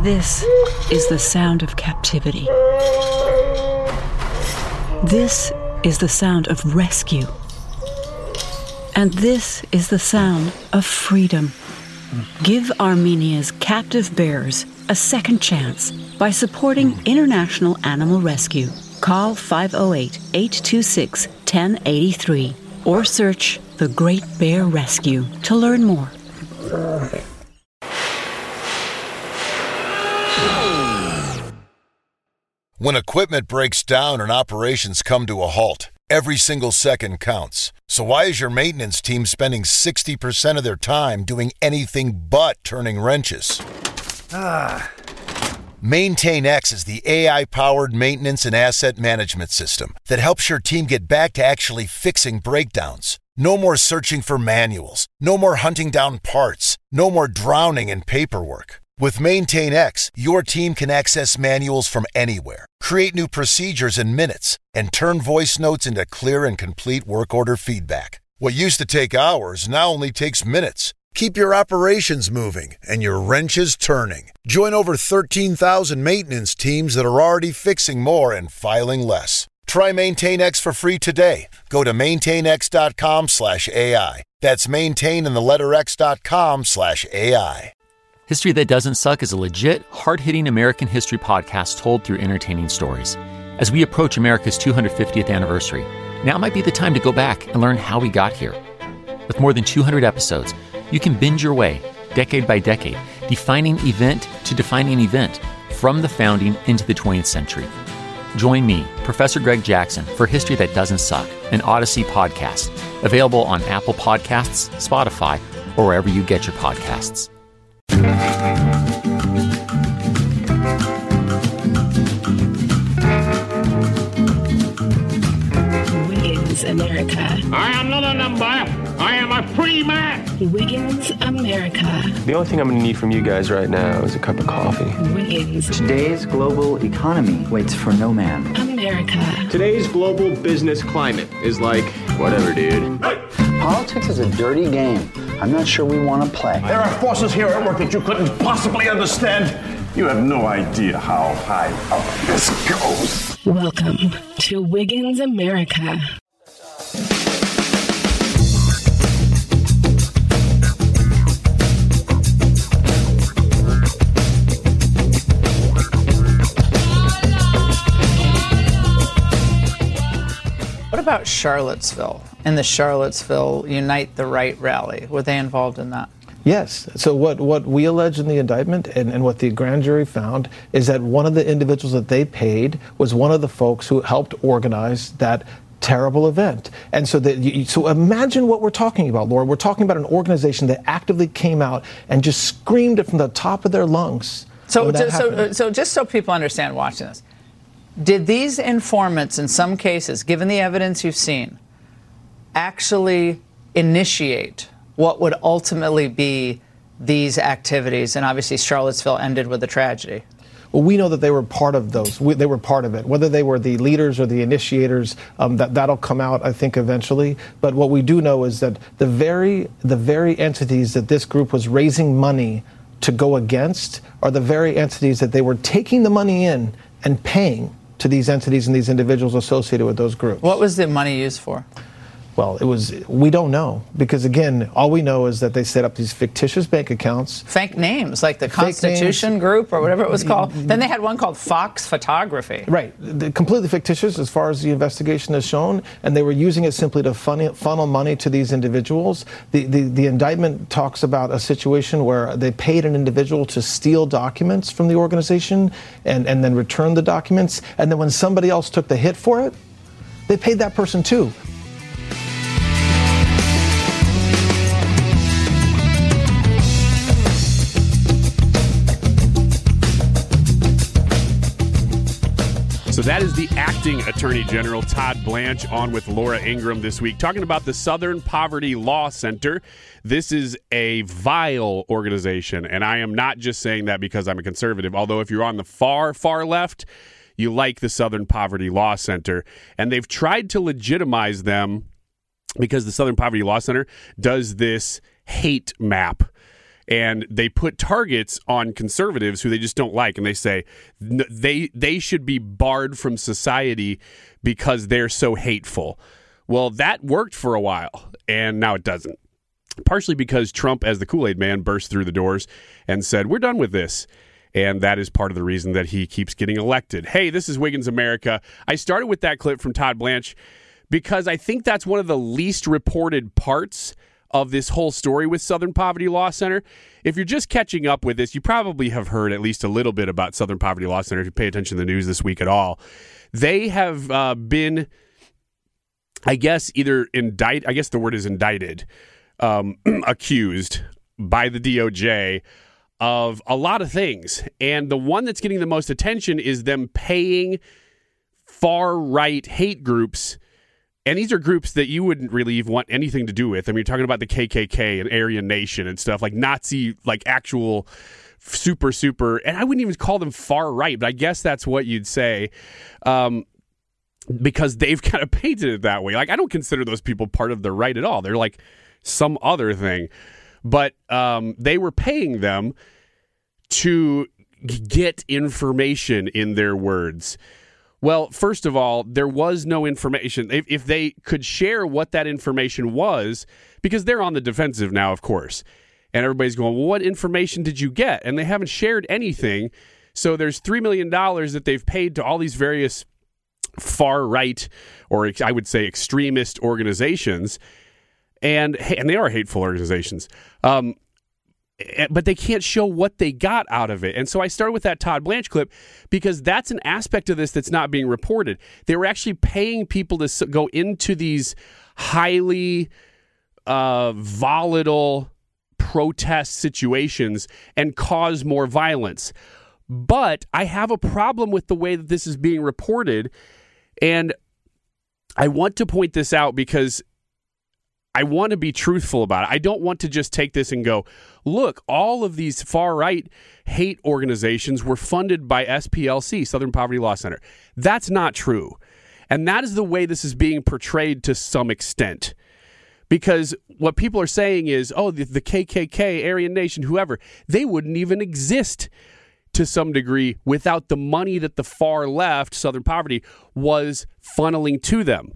This is the sound of captivity. This is the sound of rescue. And this is the sound of freedom. Give Armenia's captive bears a second chance by supporting International Animal Rescue. Call 508-826-1083 or search The Great Bear Rescue to learn more. When equipment breaks down and operations come to a halt, every single second counts. So why is your maintenance team spending 60% of their time doing anything but turning wrenches? MaintainX is the AI-powered maintenance and asset management system that helps your team get back to actually fixing breakdowns. No more searching for manuals. No more hunting down parts. No more drowning in paperwork. With MaintainX, your team can access manuals from anywhere, create new procedures in minutes, and turn voice notes into clear and complete work order feedback. What used to take hours now only takes minutes. Keep your operations moving and your wrenches turning. Join over 13,000 maintenance teams that are already fixing more and filing less. Try MaintainX for free today. Go to maintainx.com/AI. That's maintain and the letter x.com/AI. History That Doesn't Suck is a legit, hard-hitting American history podcast told through entertaining stories. As we approach America's 250th anniversary, now might be the time to go back and learn how we got here. With more than 200 episodes, you can binge your way, decade by decade, defining event to defining event, from the founding into the 20th century. Join me, Professor Greg Jackson, for History That Doesn't Suck, an Odyssey podcast, available on Apple Podcasts, Spotify, or wherever you get your podcasts. Wiggins America. I am not a number. I am a free man. Wiggins America. The only thing I'm going to need from you guys right now is a cup of coffee. Wiggins. Today's global economy waits for no man. America. Today's global business climate is like, whatever, dude. Politics is a dirty game. I'm not sure we want to play. There are forces here at work that you couldn't possibly understand. You have no idea how high up this goes. Welcome to Wiggins America. What about Charlottesville and the Charlottesville Unite the Right rally? Were they involved in that? Yes. So what we allege in the indictment and what the grand jury found is that one of the individuals that they paid was one of the folks who helped organize that terrible event. And so so imagine what we're talking about, Laura. We're talking about an organization that actively came out and just screamed it from the top of their lungs. So just so people understand watching this, did these informants in some cases, given the evidence you've seen, actually initiate what would ultimately be these activities? And obviously Charlottesville ended with a tragedy. Well, we know that they were part of those. They were part of it. Whether they were the leaders or the initiators, that'll come out, I think, eventually. But what we do know is that the very entities that this group was raising money to go against are the very entities that they were taking the money in and paying to these entities and these individuals associated with those groups. What was the money used for? Well, we don't know, because again, all we know is that they set up these fictitious bank accounts. Fake names, like the Constitution Group or whatever it was called. Then they had one called Fox Photography. Right, completely fictitious as far as the investigation has shown, and they were using it simply to funnel money to these individuals. The indictment talks about a situation where they paid an individual to steal documents from the organization and then return the documents, and then when somebody else took the hit for it, they paid that person too. So that is the acting Attorney General, Todd Blanche, on with Laura Ingraham this week, talking about the Southern Poverty Law Center. This is a vile organization, and I am not just saying that because I'm a conservative, although if you're on the far, far left, you like the Southern Poverty Law Center. And they've tried to legitimize them because the Southern Poverty Law Center does this hate map. And they put targets on conservatives who they just don't like, and they say they should be barred from society because they're so hateful. Well, that worked for a while, and now it doesn't. Partially because Trump, as the Kool-Aid man, burst through the doors and said, we're done with this. And that is part of the reason that he keeps getting elected. Hey, this is Wiggins America. I started with that clip from Todd Blanche because I think that's one of the least reported parts of this whole story with Southern Poverty Law Center. If you're just catching up with this, you probably have heard at least a little bit about Southern Poverty Law Center if you pay attention to the news this week at all. They have been, I guess, the word is indicted, accused by the DOJ of a lot of things. And the one that's getting the most attention is them paying far-right hate groups. And these are groups that you wouldn't really want anything to do with. I mean, you're talking about the KKK and Aryan Nation and stuff, like Nazi, like actual super, and I wouldn't even call them far right, but I guess that's what you'd say, because they've kind of painted it that way. Like, I don't consider those people part of the right at all. They're like some other thing. But they were paying them to get information, in their words. Well, first of all, there was no information. If they could share what that information was, because they're on the defensive now, of course, and everybody's going, well, what information did you get? And they haven't shared anything. So there's $3 million that they've paid to all these various far-right, or I would say extremist organizations, and they are hateful organizations. But they can't show what they got out of it. And so I started with that Todd Blanche clip because that's an aspect of this that's not being reported. They were actually paying people to go into these highly volatile protest situations and cause more violence. But I have a problem with the way that this is being reported. And I want to point this out because I want to be truthful about it. I don't want to just take this and go, look, all of these far-right hate organizations were funded by SPLC, Southern Poverty Law Center. That's not true. And that is the way this is being portrayed to some extent. Because what people are saying is, oh, the KKK, Aryan Nation, whoever, they wouldn't even exist to some degree without the money that the far left, Southern Poverty, was funneling to them.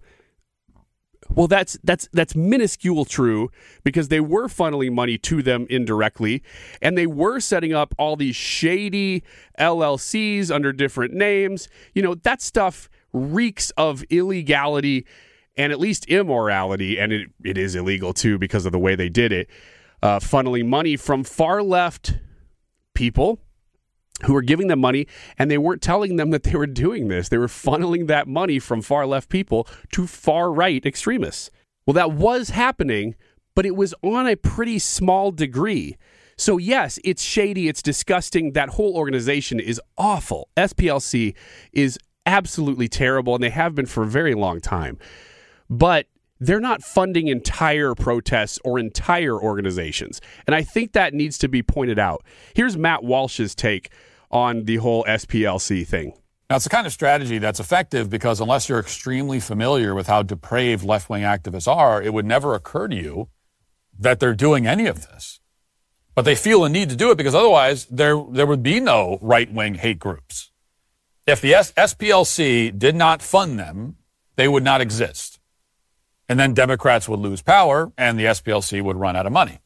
Well, that's minuscule true, because they were funneling money to them indirectly, and they were setting up all these shady LLCs under different names. You know, that stuff reeks of illegality and at least immorality, and it is illegal too because of the way they did it, funneling money from far left people who were giving them money, and they weren't telling them that they were doing this. They were funneling that money from far left people to far right extremists. Well, that was happening, but it was on a pretty small degree. So yes, it's shady, it's disgusting. That whole organization is awful. SPLC is absolutely terrible, and they have been for a very long time. But they're not funding entire protests or entire organizations. And I think that needs to be pointed out. Here's Matt Walsh's take on the whole SPLC thing. Now, it's the kind of strategy that's effective because unless you're extremely familiar with how depraved left-wing activists are, it would never occur to you that they're doing any of this. But they feel a need to do it because otherwise there would be no right-wing hate groups. If the SPLC did not fund them, they would not exist. And then Democrats would lose power and the SPLC would run out of money.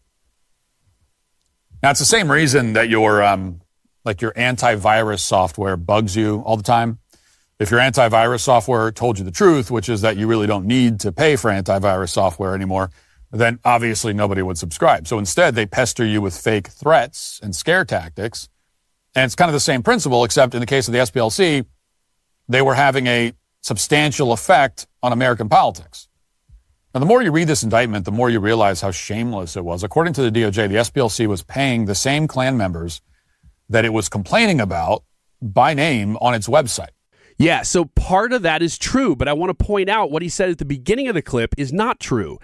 Now, it's the same reason that your antivirus software bugs you all the time. If your antivirus software told you the truth, which is that you really don't need to pay for antivirus software anymore, then obviously nobody would subscribe. So instead, they pester you with fake threats and scare tactics. And it's kind of the same principle, except in the case of the SPLC, they were having a substantial effect on American politics. Now, the more you read this indictment, the more you realize how shameless it was. According to the DOJ, the SPLC was paying the same Klan members that it was complaining about by name on its website. Yeah, so part of that is true, but I want to point out what he said at the beginning of the clip is not true.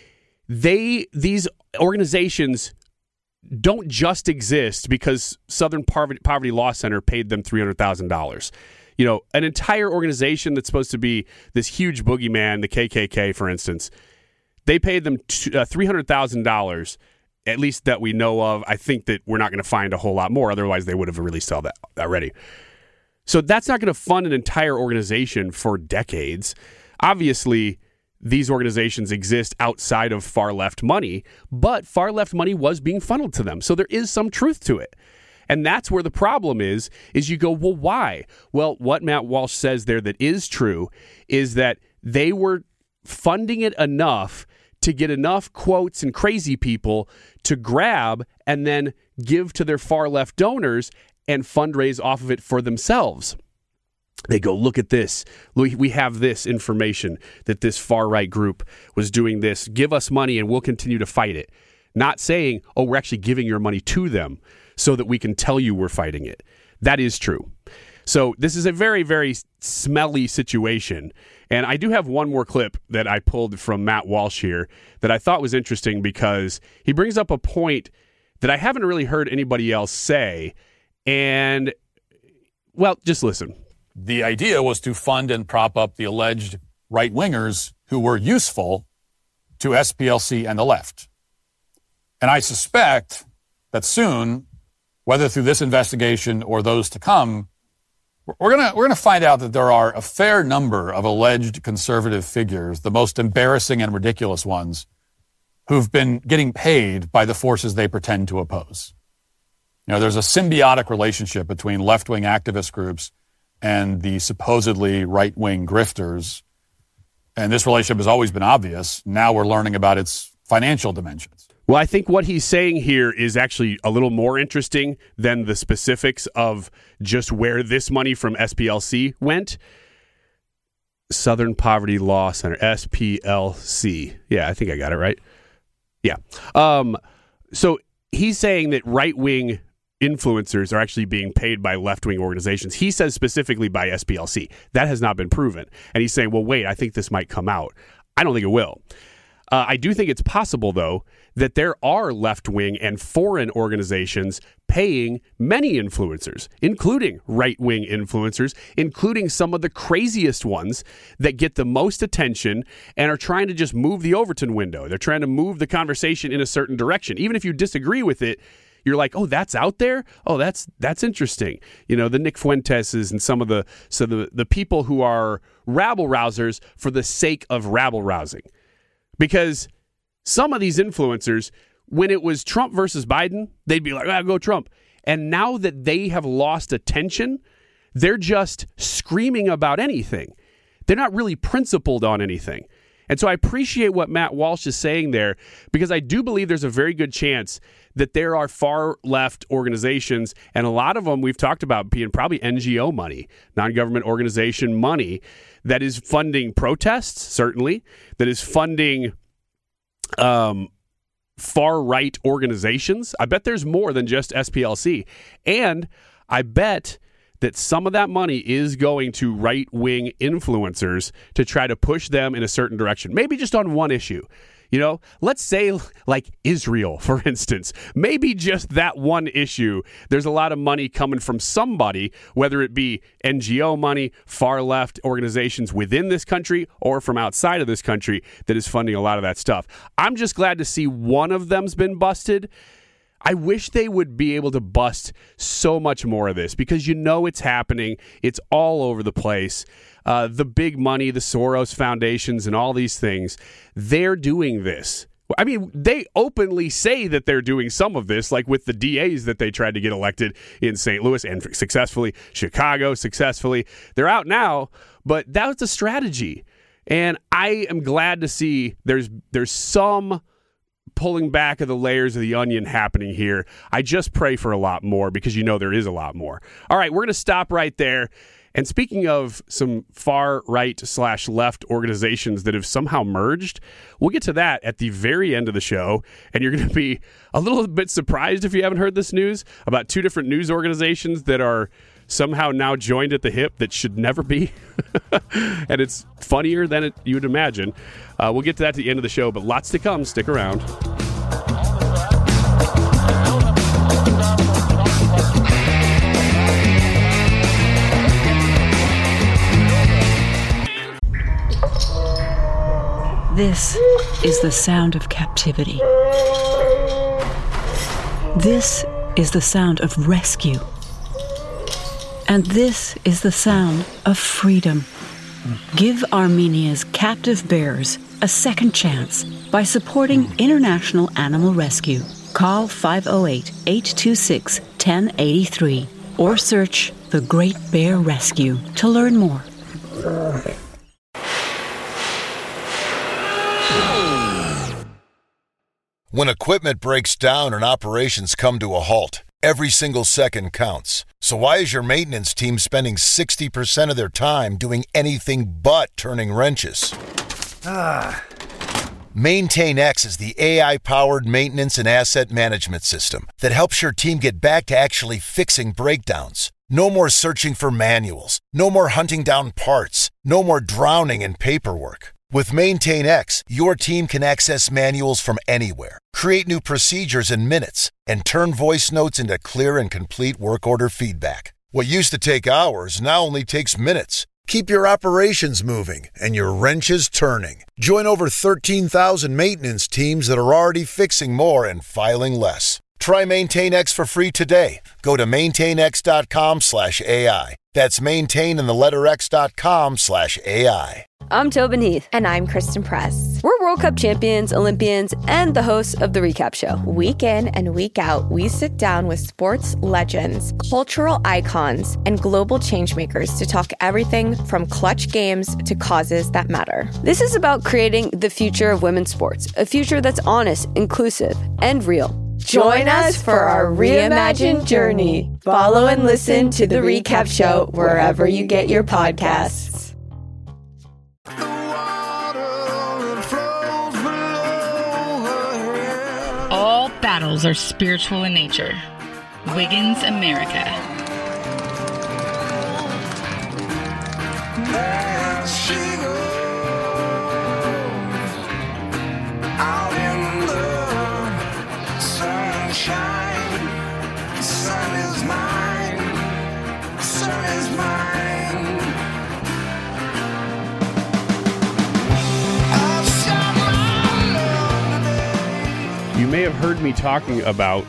These organizations don't just exist because Southern Poverty Law Center paid them $300,000. You know, an entire organization that's supposed to be this huge boogeyman, the KKK, for instance, they paid them $300,000, at least that we know of. I think that we're not going to find a whole lot more. Otherwise, they would have released all that already. So that's not going to fund an entire organization for decades. Obviously, these organizations exist outside of far-left money, but far-left money was being funneled to them. So there is some truth to it. And that's where the problem is you go, well, why? Well, what Matt Walsh says there that is true is that they were funding it enough to get enough quotes and crazy people to grab and then give to their far-left donors and fundraise off of it for themselves. They go, look at this. We have this information that this far-right group was doing this. Give us money and we'll continue to fight it. Not saying, oh, we're actually giving your money to them so that we can tell you we're fighting it. That is true. So this is a very, very smelly situation. And I do have one more clip that I pulled from Matt Walsh here that I thought was interesting because he brings up a point that I haven't really heard anybody else say. And, well, just listen. The idea was to fund and prop up the alleged right-wingers who were useful to SPLC and the left. And I suspect that soon, whether through this investigation or those to come, we're gonna find out that there are a fair number of alleged conservative figures, the most embarrassing and ridiculous ones, who've been getting paid by the forces they pretend to oppose. You know, there's a symbiotic relationship between left-wing activist groups and the supposedly right-wing grifters. And this relationship has always been obvious. Now we're learning about its financial dimensions. Well, I think what he's saying here is actually a little more interesting than the specifics of just where this money from SPLC went. Southern Poverty Law Center, SPLC. Yeah, I think I got it right. Yeah. So he's saying that right-wing influencers are actually being paid by left-wing organizations. He says specifically by SPLC. That has not been proven. And he's saying, well, wait, I think this might come out. I don't think it will. I do think it's possible, though, that there are left-wing and foreign organizations paying many influencers, including right-wing influencers, including some of the craziest ones that get the most attention and are trying to just move the Overton window. They're trying to move the conversation in a certain direction. Even if you disagree with it, you're like, oh, that's out there? Oh, that's interesting. You know, the Nick Fuenteses and some of the people who are rabble-rousers for the sake of rabble-rousing. Because some of these influencers, when it was Trump versus Biden, they'd be like, go Trump. And now that they have lost attention, they're just screaming about anything. They're not really principled on anything. And so I appreciate what Matt Walsh is saying there, because I do believe there's a very good chance that there are far left organizations, and a lot of them we've talked about being probably NGO money, non-government organization money, that is funding protests, certainly, that is funding far-right organizations. I bet there's more than just SPLC. And I bet that some of that money is going to right-wing influencers to try to push them in a certain direction, maybe just on one issue. You know, let's say like Israel, for instance, maybe just that one issue. There's a lot of money coming from somebody, whether it be NGO money, far left organizations within this country or from outside of this country that is funding a lot of that stuff. I'm just glad to see one of them's been busted. I wish they would be able to bust so much more of this, because you know it's happening. It's all over the place. The big money, the Soros foundations and all these things, they're doing this. I mean, they openly say that they're doing some of this, like with the DAs that they tried to get elected in St. Louis and successfully, Chicago successfully. They're out now, but that was a strategy. And I am glad to see there's some pulling back of the layers of the onion happening here. I just pray for a lot more, because you know there is a lot more. All right, we're going to stop right there. And speaking of some far right / left organizations that have somehow merged, we'll get to that at the very end of the show. And you're going to be a little bit surprised if you haven't heard this news about two different news organizations that are somehow now joined at the hip that should never be. And it's funnier than you would imagine. We'll get to that at the end of the show, but lots to come. Stick around. This is the sound of captivity. This is the sound of rescue. And this is the sound of freedom. Give Armenia's captive bears a second chance by supporting international animal rescue. Call 508-826-1083 or search The Great Bear Rescue to learn more. When equipment breaks down and operations come to a halt, every single second counts. So why is your maintenance team spending 60% of their time doing anything but turning wrenches? MaintainX is the AI-powered maintenance and asset management system that helps your team get back to actually fixing breakdowns. No more searching for manuals. No more hunting down parts. No more drowning in paperwork. With MaintainX, your team can access manuals from anywhere, create new procedures in minutes, and turn voice notes into clear and complete work order feedback. What used to take hours now only takes minutes. Keep your operations moving and your wrenches turning. Join over 13,000 maintenance teams that are already fixing more and filing less. Try MaintainX for free today. Go to maintainx.com/AI. That's maintain and the letter x.com/AI. I'm Tobin Heath. And I'm Kristen Press. We're World Cup champions, Olympians, and the hosts of The Recap Show. Week in and week out, we sit down with sports legends, cultural icons, and global changemakers to talk everything from clutch games to causes that matter. This is about creating the future of women's sports, a future that's honest, inclusive, and real. Join us for our reimagined journey. Follow and listen to The Recap Show wherever you get your podcasts. All battles are spiritual in nature. Wiggins, America. There she goes, out in the sunshine. The sun is mine, the sun is mine. I've shot my love today. You may have heard me talking about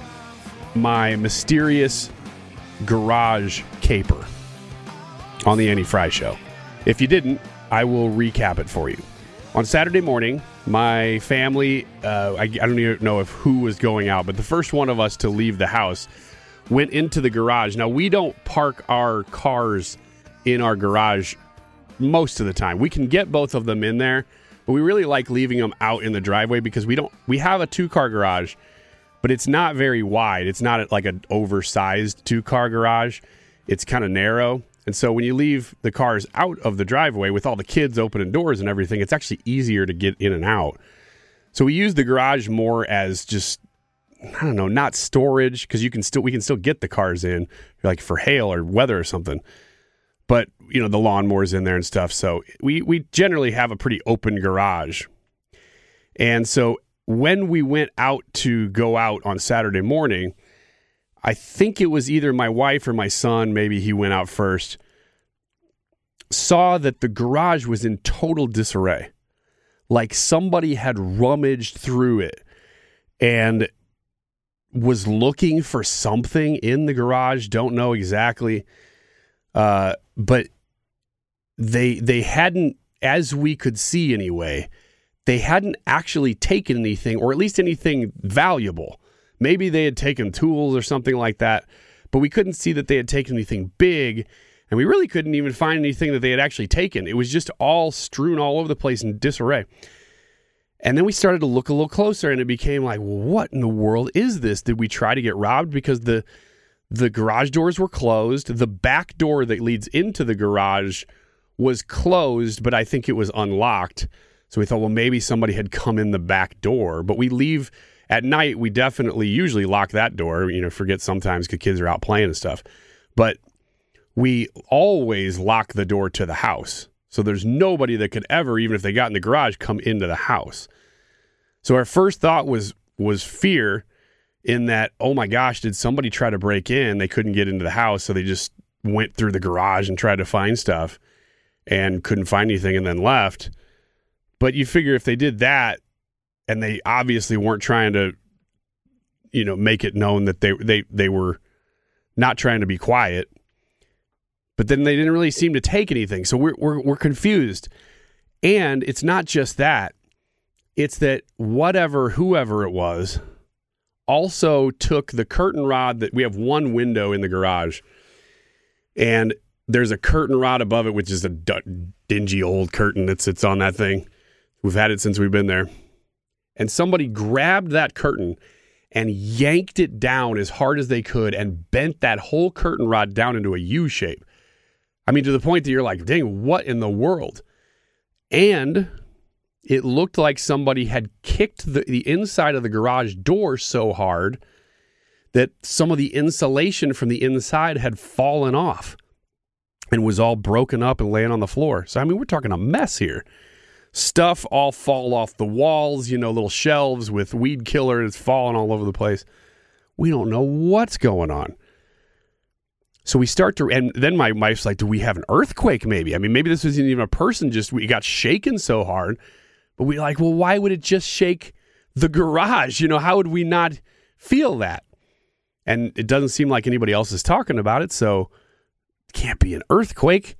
my mysterious garage caper on the Annie Fry Show. If you didn't, I will recap it for you. On Saturday morning, my family, I don't even know if who was going out, but the first one of us to leave the house went into the garage. Now, we don't park our cars in our garage most of the time. We can get both of them in there, but we really like leaving them out in the driveway because we have a 2-car garage, but it's not very wide. It's not like an oversized 2-car garage. It's kind of narrow. And so when you leave the cars out of the driveway with all the kids opening doors and everything, it's actually easier to get in and out. So we use the garage more as just, I don't know, not storage, because we can still get the cars in, like for hail or weather or something. But, the lawnmower's in there and stuff. So we generally have a pretty open garage. And so when we went out to go out on Saturday morning, I think it was either my wife or my son, maybe he went out first, saw that the garage was in total disarray. Like somebody had rummaged through it and was looking for something in the garage. Don't know exactly. But they hadn't, as we could see anyway, they hadn't actually taken anything, or at least anything valuable. Maybe they had taken tools or something like that, but we couldn't see that they had taken anything big, and we really couldn't even find anything that they had actually taken. It was just all strewn all over the place in disarray. And then we started to look a little closer, and it became like, what in the world is this? Did we try to get robbed? Because the garage doors were closed. The back door that leads into the garage was closed, but I think it was unlocked. So we thought, well, maybe somebody had come in the back door. But we leave at night. We usually lock that door. Forget sometimes because kids are out playing and stuff. But we always lock the door to the house. So there's nobody that could ever, even if they got in the garage, come into the house. So our first thought was fear, in that, oh my gosh, did somebody try to break in? They couldn't get into the house, so they just went through the garage and tried to find stuff and couldn't find anything and then left. But you figure if they did that, and they obviously weren't trying to, make it known that they were not trying to be quiet. But then they didn't really seem to take anything. So we're confused. And it's not just that. It's that whoever it was, also took the curtain rod that we have one window in the garage. And there's a curtain rod above it, which is a dingy old curtain that sits on that thing. We've had it since we've been there. And somebody grabbed that curtain and yanked it down as hard as they could and bent that whole curtain rod down into a U shape. I mean, to the point that you're like, dang, what in the world? And it looked like somebody had kicked the inside of the garage door so hard that some of the insulation from the inside had fallen off and was all broken up and laying on the floor. So, I mean, we're talking a mess here. Stuff all fall off the walls, little shelves with weed killer that's falling all over the place. We don't know what's going on. So we start to, and then my wife's like, do we have an earthquake maybe? I mean, maybe this wasn't even a person, we got shaken so hard. But we're like, well, why would it just shake the garage? How would we not feel that? And it doesn't seem like anybody else is talking about it, so it can't be an earthquake.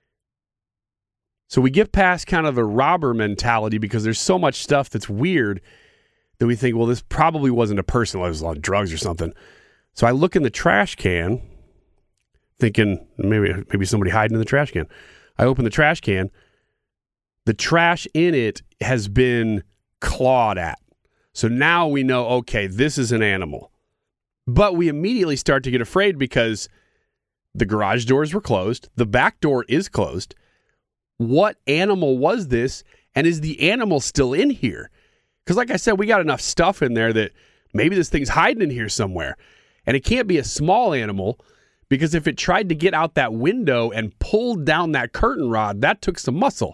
So we get past kind of the robber mentality because there's so much stuff that's weird that we think, well, this probably wasn't a person. It was a lot of drugs or something. So I look in the trash can, thinking maybe somebody hiding in the trash can. I open the trash can. The trash in it has been clawed at. So now we know, okay, this is an animal. But we immediately start to get afraid because the garage doors were closed. The back door is closed. What animal was this? And is the animal still in here? Because like I said, we got enough stuff in there that maybe this thing's hiding in here somewhere. And it can't be a small animal because if it tried to get out that window and pulled down that curtain rod, that took some muscle.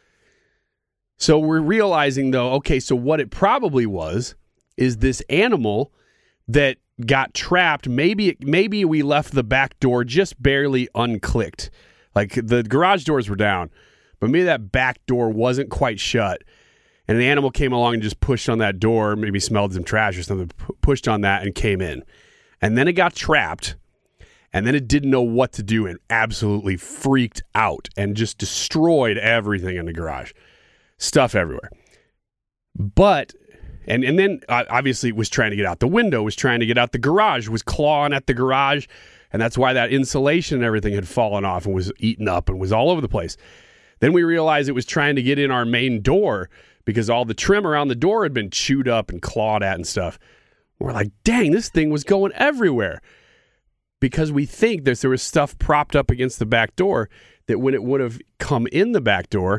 So we're realizing, though, okay, so what it probably was is this animal that got trapped. Maybe we left the back door just barely unclicked. Like the garage doors were down, but maybe that back door wasn't quite shut. And an animal came along and just pushed on that door, maybe smelled some trash or something, pushed on that and came in. And then it got trapped. And then it didn't know what to do and absolutely freaked out and just destroyed everything in the garage. Stuff everywhere. But, and then obviously it was trying to get out the window, was trying to get out the garage, was clawing at the garage. And that's why that insulation and everything had fallen off and was eaten up and was all over the place. Then we realized it was trying to get in our main door because all the trim around the door had been chewed up and clawed at and stuff. We're like, dang, this thing was going everywhere. Because we think that there was stuff propped up against the back door that when it would have come in the back door,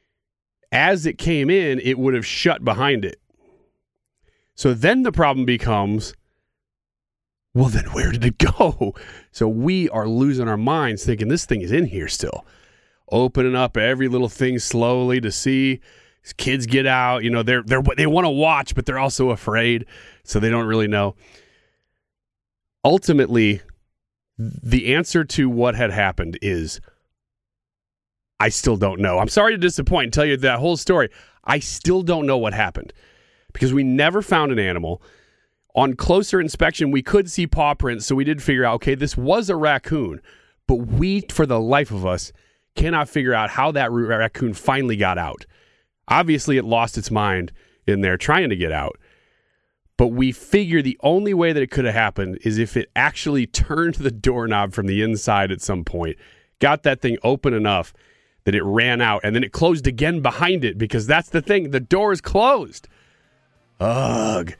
as it came in, it would have shut behind it. So then the problem becomes, well, then where did it go? So we are losing our minds thinking this thing is in here still. Opening up every little thing slowly to see. Kids get out, they want to watch, but they're also afraid, so they don't really know. Ultimately, the answer to what had happened is, I still don't know. I'm sorry to disappoint and tell you that whole story. I still don't know what happened because we never found an animal. On closer inspection, we could see paw prints, so we did figure out, okay, this was a raccoon, but we, for the life of us, cannot figure out how that raccoon finally got out. Obviously, it lost its mind in there trying to get out. But we figure the only way that it could have happened is if it actually turned the doorknob from the inside at some point, got that thing open enough that it ran out, and then it closed again behind it because that's the thing. The door is closed. Ugh.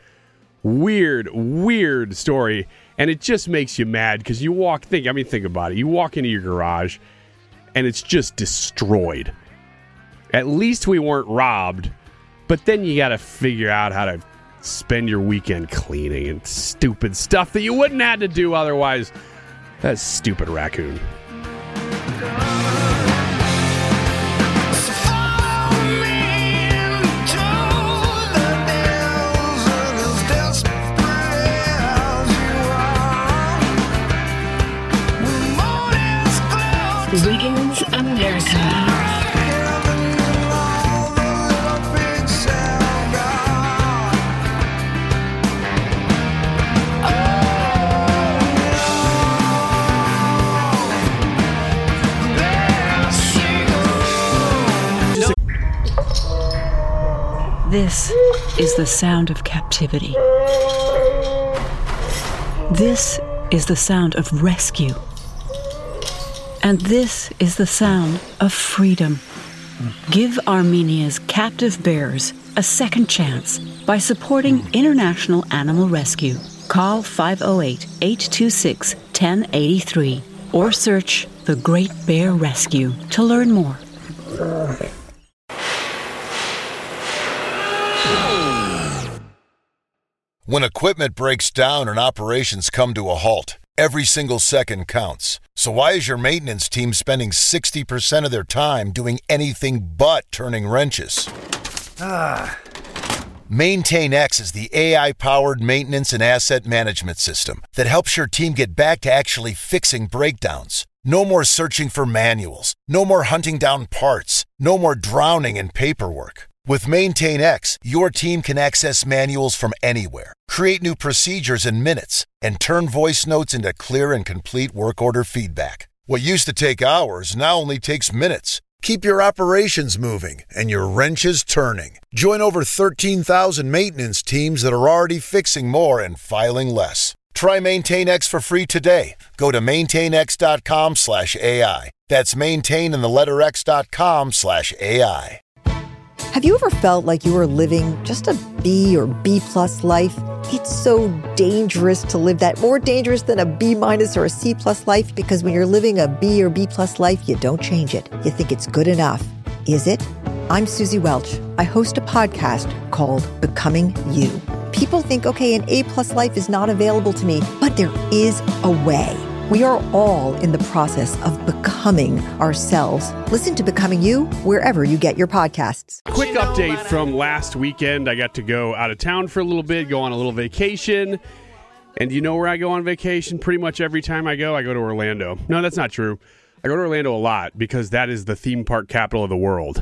Weird story. And it just makes you mad because you think about it. You walk into your garage, and it's just destroyed. At least we weren't robbed, but then you got to figure out how to spend your weekend cleaning and stupid stuff that you wouldn't have to do otherwise. That stupid raccoon. Wiggins America. this is the sound of captivity. This is the sound of rescue. And this is the sound of freedom. Give Armenia's captive bears a second chance by supporting international animal rescue. Call 508-826-1083 or search The Great Bear Rescue to learn more. When equipment breaks down and operations come to a halt, every single second counts. So why is your maintenance team spending 60% of their time doing anything but turning wrenches? MaintainX is the AI-powered maintenance and asset management system that helps your team get back to actually fixing breakdowns. No more searching for manuals. No more hunting down parts. No more drowning in paperwork. With MaintainX, your team can access manuals from anywhere, create new procedures in minutes, and turn voice notes into clear and complete work order feedback. What used to take hours now only takes minutes. Keep your operations moving and your wrenches turning. Join over 13,000 maintenance teams that are already fixing more and filing less. Try MaintainX for free today. Go to maintainx.com/AI. That's maintain and the letter x.com/AI. Have you ever felt like you were living just a B or B plus life? It's so dangerous to live that, more dangerous than a B minus or a C plus life, because when you're living a B or B plus life, you don't change it. You think it's good enough. Is it? I'm Susie Welch. I host a podcast called Becoming You. People think, okay, an A plus life is not available to me, but there is a way. We are all in the process of becoming ourselves. Listen to Becoming You wherever you get your podcasts. Quick update from last weekend. I got to go out of town for a little bit, go on a little vacation. And you know where I go on vacation? Pretty much every time I go to Orlando. No, that's not true. I go to Orlando a lot because that is the theme park capital of the world.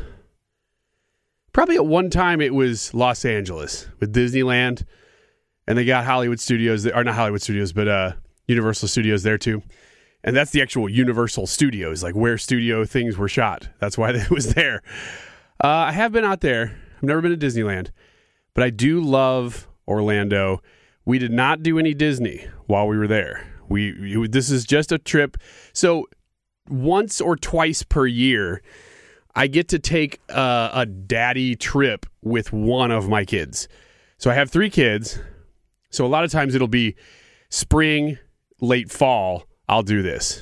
Probably at one time it was Los Angeles with Disneyland. And they got Hollywood Studios, or not Hollywood Studios, but Universal Studios there too. And that's the actual Universal Studios, like where studio things were shot. That's why it was there. I have been out there. I've never been to Disneyland, but I do love Orlando. We did not do any Disney while we were there. This is just a trip. So once or twice per year, I get to take a daddy trip with one of my kids. So I have 3 kids. So a lot of times it'll be spring, late fall, I'll do this.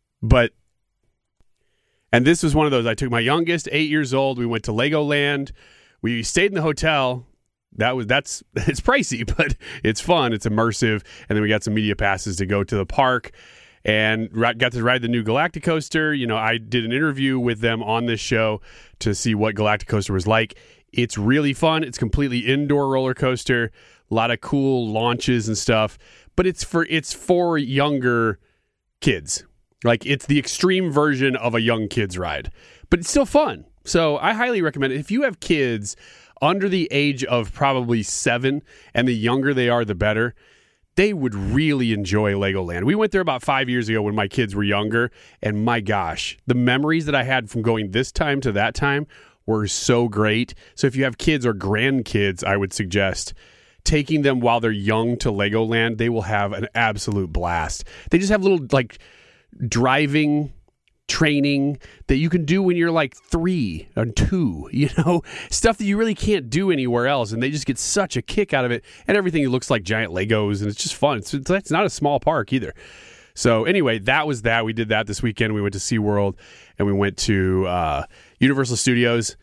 And this was one of those. I took my youngest, 8 years old. We went to Legoland. We stayed in the hotel. It's pricey, but it's fun. It's immersive. And then we got some media passes to go to the park and got to ride the new Galacticoaster. You know, I did an interview with them on this show to see what Galacticoaster was like. It's really fun. It's completely indoor roller coaster. A lot of cool launches and stuff. But it's for younger kids. Like, it's the extreme version of a young kids ride. But it's still fun. So I highly recommend it. If you have kids under the age of probably 7, and the younger they are, the better, they would really enjoy Legoland. We went there about 5 years ago when my kids were younger. And my gosh, the memories that I had from going this time to that time were so great. So if you have kids or grandkids, I would suggest taking them while they're young to Legoland. They will have an absolute blast. They just have little like driving training that you can do when you're like 3 or 2, you know, stuff that you really can't do anywhere else. And they just get such a kick out of it. And everything looks like giant Legos, and it's just fun. It's not a small park either. So anyway, that was that. We did that this weekend. We went to SeaWorld and we went to Universal Studios.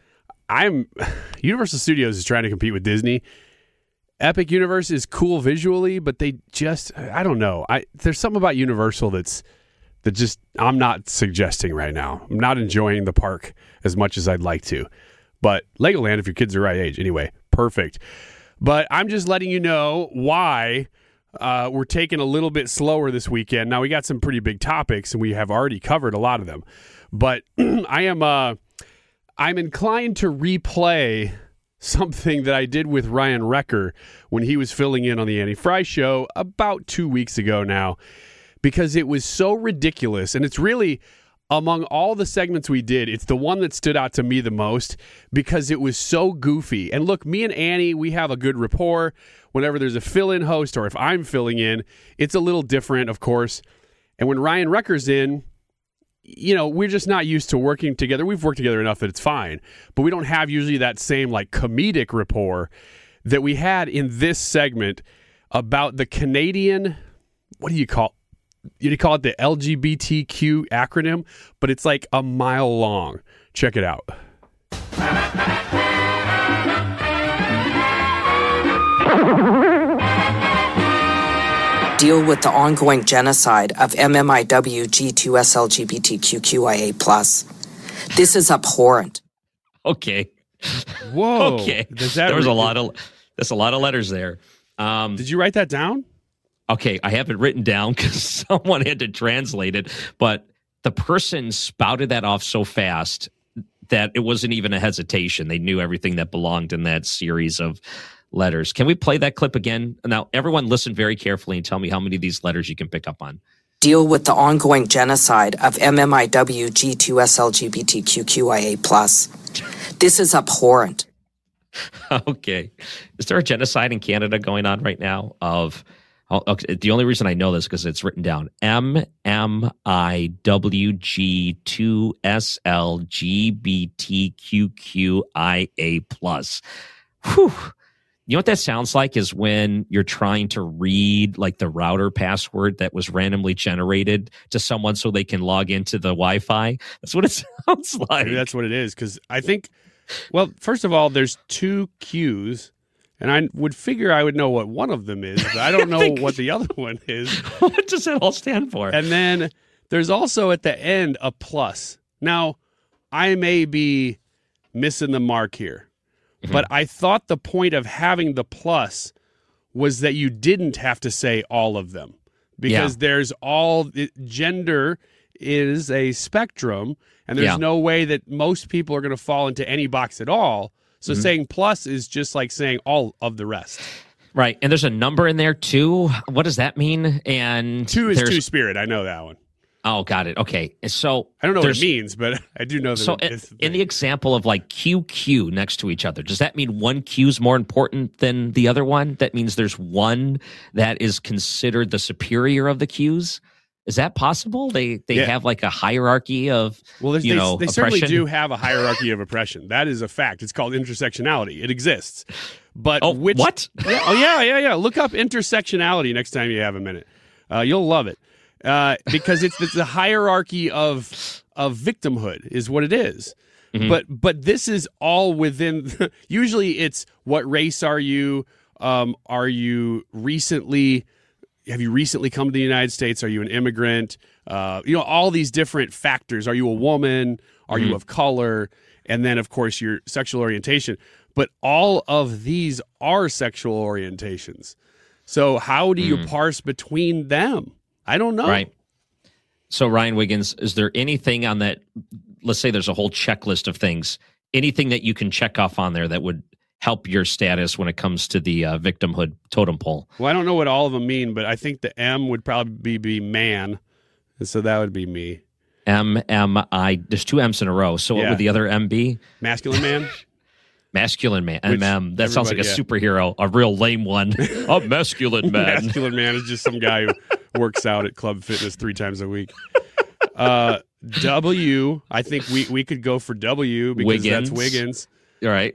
Universal Studios is trying to compete with Disney. Epic Universe is cool visually, but they just, I don't know. There's something about Universal that just I'm not suggesting right now. I'm not enjoying the park as much as I'd like to. But Legoland, if your kids are the right age, anyway, perfect. But I'm just letting you know why we're taking a little bit slower this weekend. Now, we got some pretty big topics, and we have already covered a lot of them. But I'm inclined to replay something that I did with Ryan Wrecker when he was filling in on the Annie Fry Show about 2 weeks ago now, because it was so ridiculous. And it's really among all the segments we did, it's the one that stood out to me the most because it was so goofy. And look, me and Annie, we have a good rapport. Whenever there's a fill-in host or if I'm filling in, it's a little different, of course. And when Ryan Recker's in, we're just not used to working together. We've worked together enough that it's fine. But we don't have usually that same comedic rapport that we had in this segment about the Canadian, what do you call it, the LGBTQ acronym, but it's like a mile long. Check it out. Deal with the ongoing genocide of MMIW G2SLGBTQIA+. This is abhorrent. Okay. Whoa. Okay. There's a lot of letters there. Did you write that down? Okay, I have it written down because someone had to translate it, but the person spouted that off so fast that it wasn't even a hesitation. They knew everything that belonged in that series of letters. Can we play that clip again? Now, everyone listen very carefully and tell me how many of these letters you can pick up on. Deal with the ongoing genocide of MMIW G2SLGBTQIA+. This is abhorrent. Okay. Is there a genocide in Canada going on right now of... Okay, the only reason I know this is because it's written down. MMIWG2SLGBTQIA+. Whew. You know what that sounds like is when you're trying to read the router password that was randomly generated to someone so they can log into the Wi-Fi. That's what it sounds like. Maybe that's what it is, because I think, well, first of all, there's 2 Qs. And I would figure I would know what one of them is, but I don't know what the other one is. What does that all stand for? And then there's also at the end a plus. Now, I may be missing the mark here, but I thought the point of having the plus was that you didn't have to say all of them, because there's gender is a spectrum, and there's no way that most people are going to fall into any box at all. So saying plus is just like saying all of the rest. Right. And there's a number in there, too. What does that mean? And 2 is two-spirit. I know that one. Oh, got it. Okay. So I don't know what it means, but I do know that. So in the example of QQ next to each other, does that mean one Q is more important than the other one? That means there's one that is considered the superior of the Qs? Is that possible? They have a hierarchy of they certainly do have a hierarchy of oppression. That is a fact. It's called intersectionality. It exists. But what? Yeah. Look up intersectionality next time you have a minute. You'll love it because it's the hierarchy of victimhood is what it is. Mm-hmm. But this is all within. Usually, it's what race are you? Are you recently? Have you recently come to the United States? Are you an immigrant? All these different factors. Are you a woman? Are you of color? And then, of course, your sexual orientation. But all of these are sexual orientations. So how do you parse between them? I don't know. Right. So, Ryan Wiggins, is there anything on that? Let's say there's a whole checklist of things. Anything that you can check off on there that would help your status when it comes to the victimhood totem pole? Well, I don't know what all of them mean, but I think the M would probably be man, and so that would be me. M-M-I. There's 2 M's in a row, so what would the other M be? Masculine man? Masculine man. M-M. That sounds like a superhero, a real lame one. A masculine man. Masculine man is just some guy who works out at Club Fitness 3 times a week. W, I think we could go for W because Wiggins. That's Wiggins. All right.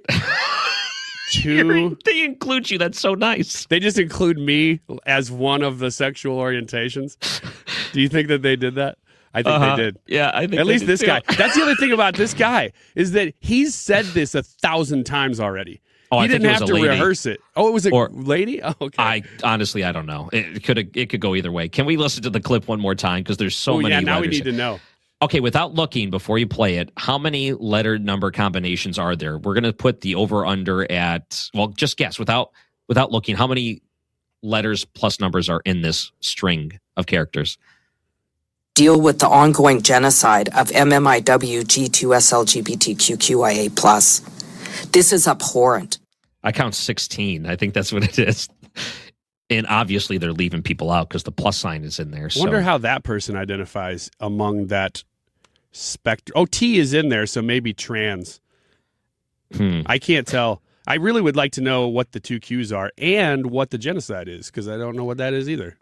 2. They include you. That's so nice. They just include me as one of the sexual orientations. Do you think that they did that? I think they did. Yeah, I think at least this too. guy. That's the other thing about this guy is that he's said this 1,000 times already. Oh, he didn't have to rehearse it. Oh, it was a lady? Oh, okay. I don't know. It could go either way. Can we listen to the clip one more time? Because there's so many. Yeah, now letters. We need to know. Okay, without looking, before you play it, how many letter number combinations are there? We're going to put the over-under at, well, just guess. Without looking, how many letters plus numbers are in this string of characters? Deal with the ongoing genocide of MMIW G2SLGBTQIA+. This is abhorrent. I count 16. I think that's what it is. And obviously they're leaving people out because the plus sign is in there. I wonder how that person identifies among that T is in there, so maybe trans. I can't tell. I really would like to know what the 2 Qs are and what the genocide is, because I don't know what that is either.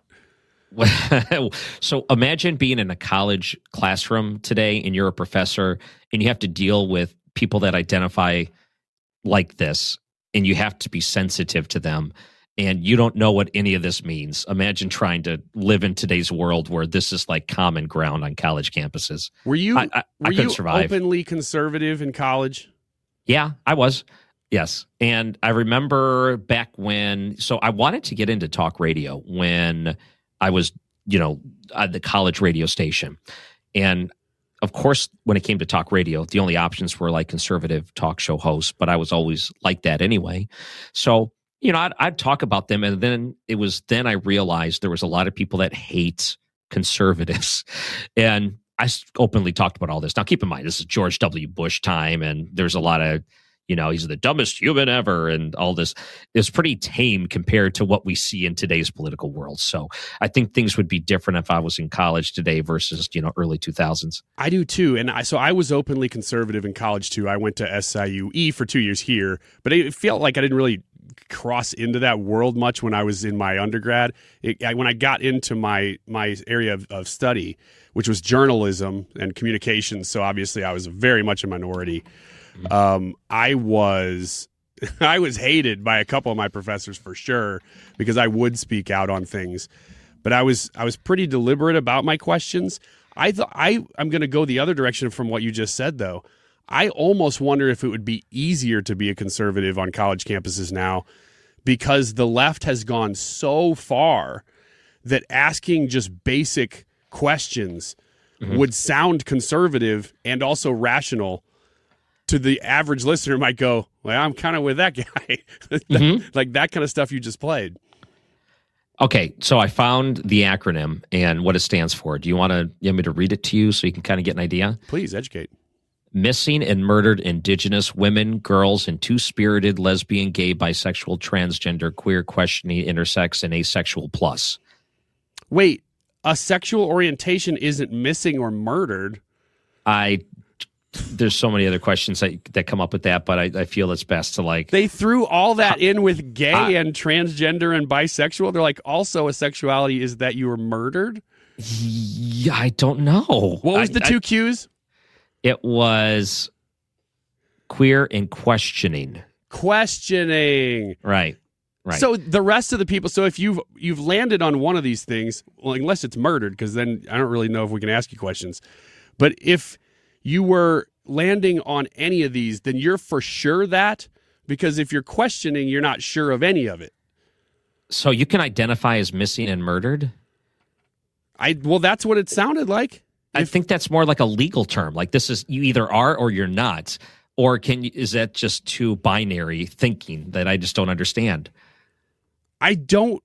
So imagine being in a college classroom today and you're a professor and you have to deal with people that identify like this and you have to be sensitive to them and you don't know what any of this means. Imagine trying to live in today's world where this is like common ground on college campuses. Were you survive. Openly conservative in college? Yeah, I was. Yes. And I remember back when, so I wanted to get into talk radio when I was, at the college radio station. And of course, when it came to talk radio, the only options were like conservative talk show hosts, but I was always like that anyway. So, I'd talk about them. And then I realized there was a lot of people that hate conservatives. And I openly talked about all this. Now, keep in mind, this is George W. Bush time, and there's a lot of, he's the dumbest human ever, and all this is pretty tame compared to what we see in today's political world. So I think things would be different if I was in college today versus, early 2000s. I do too. And I was openly conservative in college too. I went to SIUE for 2 years here, but it felt like I didn't really cross into that world much when I was in my undergrad. When I got into my area of study, which was journalism and communications, so obviously I was very much a minority. I was hated by a couple of my professors for sure because I would speak out on things, but I was pretty deliberate about my questions. I'm going to go the other direction from what you just said, though. I almost wonder if it would be easier to be a conservative on college campuses now because the left has gone so far that asking just basic questions would sound conservative and also rational. To the average listener might go, well, I'm kind of with that guy. Like that kind of stuff you just played. Okay, so I found the acronym and what it stands for. Do you want me to read it to you so you can kind of get an idea? Please, educate. Missing and murdered Indigenous women, girls, and two-spirited lesbian, gay, bisexual, transgender, queer, questioning, intersex, and asexual plus. Wait, a sexual orientation isn't missing or murdered? There's so many other questions that come up with that, but I feel it's best to They threw all that in with gay and transgender and bisexual. They're like, also a sexuality is that you were murdered? Yeah, I don't know. What was the 2 Qs? It was queer and questioning. Questioning. Right. So the rest of the people, so if you've landed on one of these things, well, unless it's murdered, because then I don't really know if we can ask you questions. But if you were landing on any of these, then you're for sure that, because if you're questioning, you're not sure of any of it. So you can identify as missing and murdered? Well, that's what it sounded like. I think that's more like a legal term. Like this is, you either are or you're not. Or is that just too binary thinking that I just don't understand? That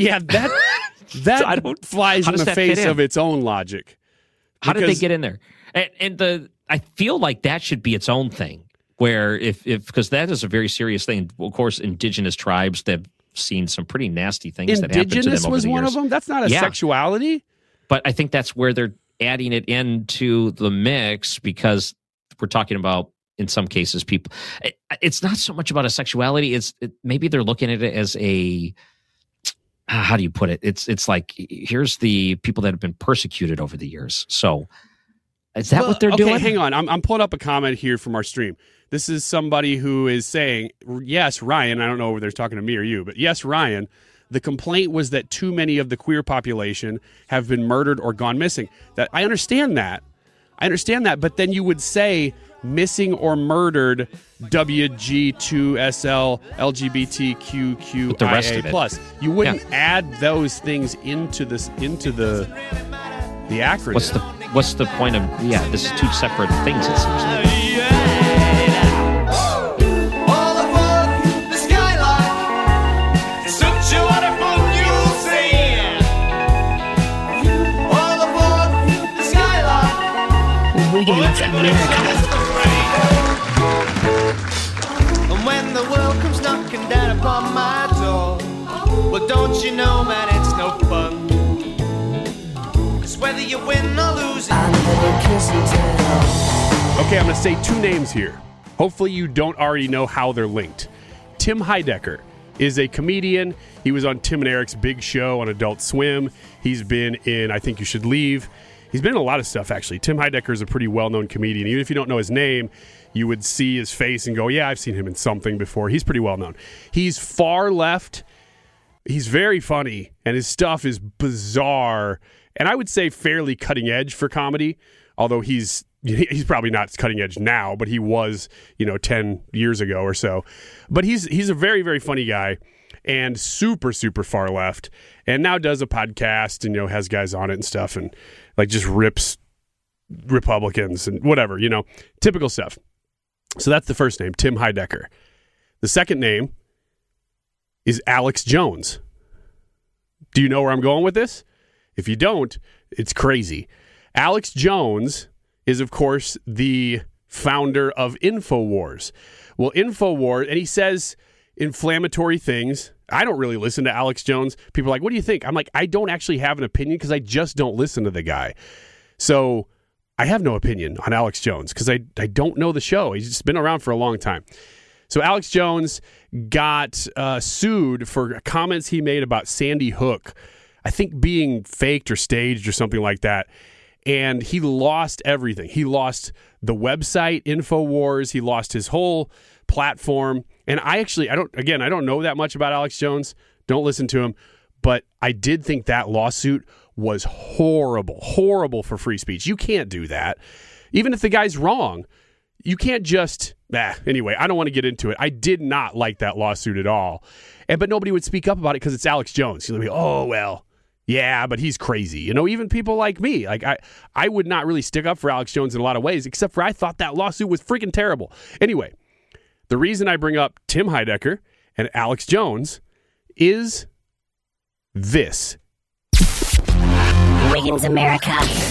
flies in the face of its own logic. How did they get in there? And I feel like that should be its own thing, where because that is a very serious thing. Of course, indigenous tribes that have seen some pretty nasty things that happen to them over the years. Indigenous was one of them? That's not a sexuality? But I think that's where they're adding it into the mix because we're talking about, in some cases, people. It's not so much about a sexuality. Maybe they're looking at it as a, how do you put it? It's like, here's the people that have been persecuted over the years. So is that what they're doing? Hang on. I'm pulling up a comment here from our stream. This is somebody who is saying, yes, Ryan, I don't know if they're talking to me or you, but yes, Ryan, the complaint was that too many of the queer population have been murdered or gone missing. That I understand that, but then you would say missing or murdered WG2SL LGBTQQIA plus. You wouldn't add those things into the acronym. What's the point of this is two separate things, it seems like. Wiggins America. And when the world comes knocking down upon my door, well, don't you know, man, it's no fun. 'Cause when whether you win or lose. I never kiss and tell. Okay, I'm going to say two names here. Hopefully you don't already know how they're linked. Tim Heidecker is a comedian. He was on Tim and Eric's Big Show on Adult Swim. He's been in I Think You Should Leave. He's been in a lot of stuff, actually. Tim Heidecker is a pretty well-known comedian. Even if you don't know his name, you would see his face and go, yeah, I've seen him in something before. He's pretty well-known. He's far left. He's very funny, and his stuff is bizarre, and I would say fairly cutting edge for comedy, although he's probably not cutting edge now, but he was, 10 years ago or so. But he's a very, very funny guy and super, super far left, and now does a podcast and, has guys on it and stuff, and just rips Republicans and whatever, typical stuff. So that's the first name, Tim Heidecker. The second name is Alex Jones. Do you know where I'm going with this? If you don't, it's crazy. Alex Jones is, of course, the founder of InfoWars. Well, InfoWars, and he says inflammatory things. I don't really listen to Alex Jones. People are like, what do you think? I'm like, I don't actually have an opinion because I just don't listen to the guy. So I have no opinion on Alex Jones because I don't know the show. He's just been around for a long time. So Alex Jones got sued for comments he made about Sandy Hook, I think being faked or staged or something like that. And he lost everything. He lost the website, InfoWars. He lost his whole platform. And I don't know that much about Alex Jones. Don't listen to him. But I did think that lawsuit was horrible for free speech. You can't do that. Even if the guy's wrong, you can't just... Anyway, I don't want to get into it. I did not like that lawsuit at all. But nobody would speak up about it because it's Alex Jones. You'll be, oh, well, yeah, but he's crazy. Even people like me, I would not really stick up for Alex Jones in a lot of ways, except for I thought that lawsuit was freaking terrible. Anyway, the reason I bring up Tim Heidecker and Alex Jones is this. Wiggins America.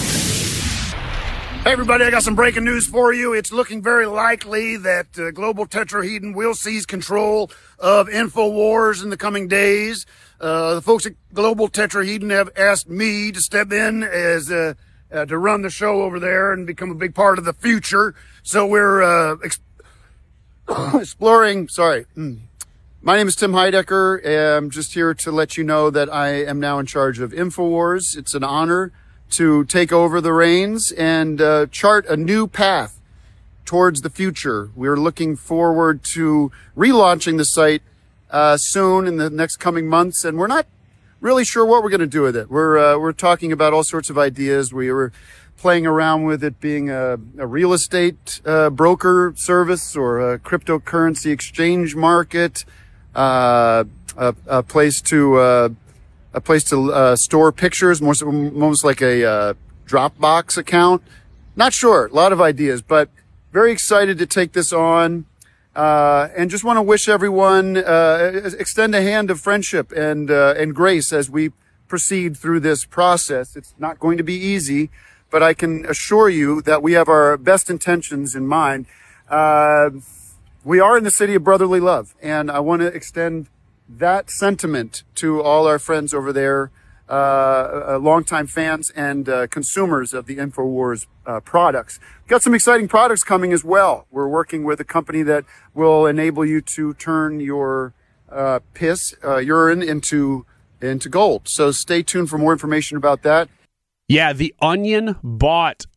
Hey everybody, I got some breaking news for you. It's looking very likely that Global Tetrahedron will seize control of InfoWars in the coming days. The folks at Global Tetrahedron have asked me to step in as to run the show over there and become a big part of the future. So we're exploring. Sorry. My name is Tim Heidecker. I'm just here to let you know that I am now in charge of InfoWars. It's an honor to take over the reins and chart a new path towards the future. We're looking forward to relaunching the site soon in the next coming months, and we're not really sure what we're going to do with it. We're talking about all sorts of ideas. We were playing around with it being a real estate broker service or a cryptocurrency exchange market, a place to store pictures, almost like a Dropbox account. Not sure. A lot of ideas, but very excited to take this on. And just want to wish everyone, extend a hand of friendship and grace as we proceed through this process. It's not going to be easy, but I can assure you that we have our best intentions in mind. We are in the city of brotherly love, and I want to extend that sentiment to all our friends over there, longtime fans and consumers of the InfoWars products. We've got some exciting products coming as well. We're working with a company that will enable you to turn your urine into gold. So stay tuned for more information about that. Yeah, The Onion bought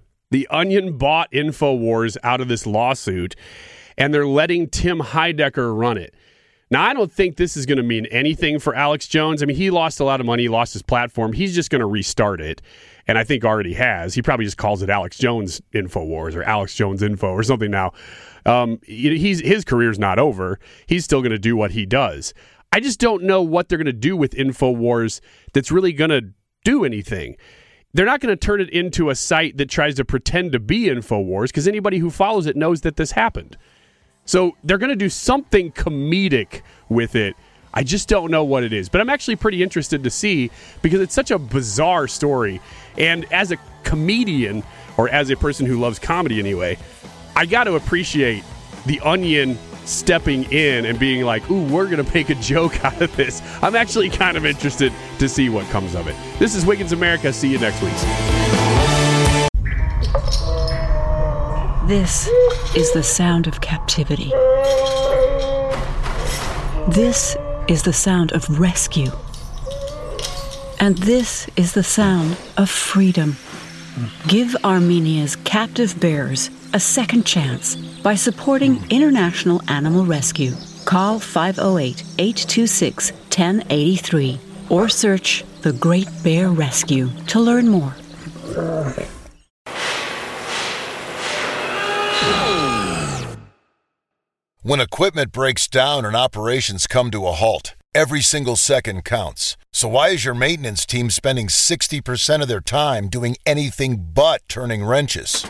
InfoWars out of this lawsuit, and they're letting Tim Heidecker run it. Now, I don't think this is going to mean anything for Alex Jones. I mean, he lost a lot of money, he lost his platform. He's just going to restart it, and I think already has. He probably just calls it Alex Jones InfoWars or Alex Jones Info or something now. His career's not over. He's still going to do what he does. I just don't know what they're going to do with InfoWars that's really going to do anything. They're not going to turn it into a site that tries to pretend to be InfoWars because anybody who follows it knows that this happened. So they're going to do something comedic with it. I just don't know what it is. But I'm actually pretty interested to see because it's such a bizarre story. And as a comedian, or as a person who loves comedy anyway, I got to appreciate The Onion stepping in and being like, ooh, we're going to make a joke out of this. I'm actually kind of interested to see what comes of it. This is Wiggins America. See you next week. This is the sound of captivity. This is the sound of rescue. And this is the sound of freedom. Give Armenia's captive bears a second chance by supporting International Animal Rescue. Call 508-826-1083 or search The Great Bear Rescue to learn more. When equipment breaks down and operations come to a halt, every single second counts. So why is your maintenance team spending 60% of their time doing anything but turning wrenches?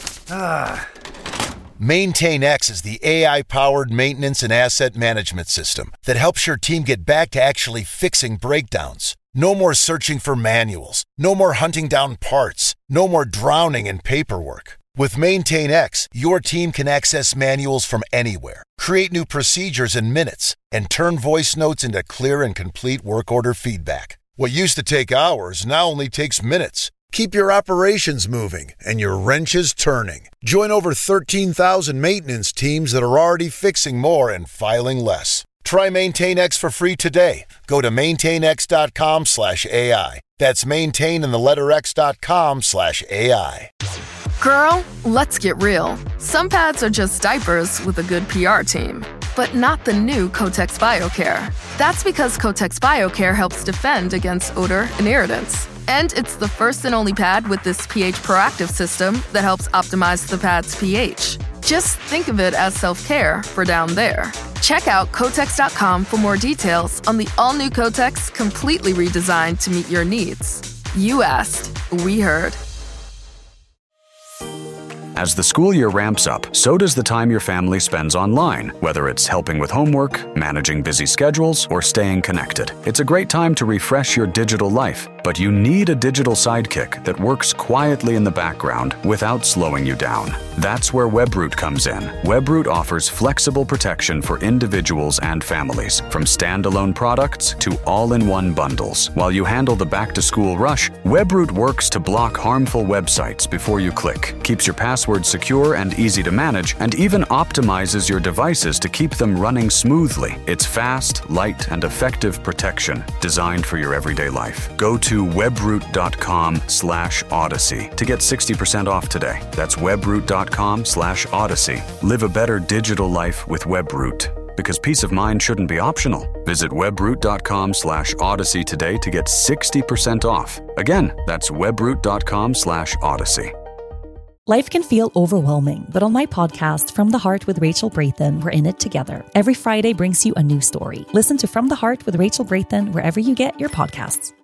MaintainX is the AI-powered maintenance and asset management system that helps your team get back to actually fixing breakdowns. No more searching for manuals. No more hunting down parts. No more drowning in paperwork. With MaintainX, your team can access manuals from anywhere, create new procedures in minutes, and turn voice notes into clear and complete work order feedback. What used to take hours now only takes minutes. Keep your operations moving and your wrenches turning. Join over 13,000 maintenance teams that are already fixing more and filing less. Try MaintainX for free today. Go to maintainx.com/AI. That's maintain and the letter x.com/AI. Girl, let's get real. Some pads are just diapers with a good PR team, but not the new Kotex BioCare. That's because Kotex BioCare helps defend against odor and irritants. And it's the first and only pad with this pH proactive system that helps optimize the pad's pH. Just think of it as self-care for down there. Check out Kotex.com for more details on the all-new Kotex, completely redesigned to meet your needs. You asked, we heard. As the school year ramps up, so does the time your family spends online, whether it's helping with homework, managing busy schedules, or staying connected. It's a great time to refresh your digital life, but you need a digital sidekick that works quietly in the background without slowing you down. That's where Webroot comes in. Webroot offers flexible protection for individuals and families, from standalone products to all-in-one bundles. While you handle the back-to-school rush, Webroot works to block harmful websites before you click, keeps your password secure and easy to manage, and even optimizes your devices to keep them running smoothly. It's fast, light, and effective protection designed for your everyday life. Go to webroot.com/Odyssey to get 60% off today. That's webroot.com/Odyssey. Live a better digital life with Webroot, because peace of mind shouldn't be optional. Visit webroot.com/Odyssey today to get 60% off. Again, that's webroot.com/Odyssey. Life can feel overwhelming, but on my podcast, From the Heart with Rachel Brathen, we're in it together. Every Friday brings you a new story. Listen to From the Heart with Rachel Brathen wherever you get your podcasts.